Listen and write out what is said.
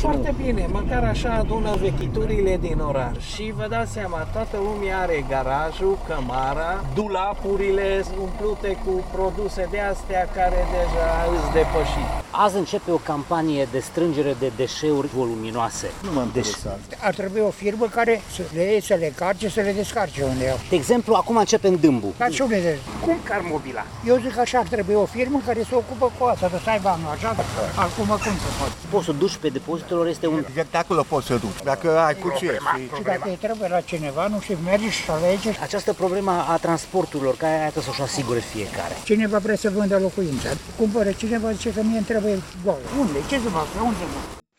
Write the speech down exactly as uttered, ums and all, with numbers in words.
Foarte bine, măcar așa adună vechiturile din oraș. Și vă dați seama, toată lumea are garajul, cămara, dulapurile umplute cu produse de astea care deja îți depășit. Azi începe o campanie de strângere de deșeuri voluminoase. Nu mă interesează. Ar trebui o firmă care să le iei, să le carce, să le descarce unde iau. De exemplu, acum începe în Dâmbu. Dar ce unde? Cum car mobila? Eu zic că așa ar trebui o firmă care se ocupă cu asta, să aibă angajat. Acum cum se poate? Poți să duci pe depozitelor, este un... Exact acolo poți să duci, dacă ai cu ce. Și dacă îi trebuie la cineva, nu știu, mergi și alegi. Această problemă a transporturilor, care arată să-și asigure fiecare. Cineva vrea să vândă locuința. Cumpără cineva, zice că mie îmi trebuie goală. Unde? Ce să fac? Unde să fac?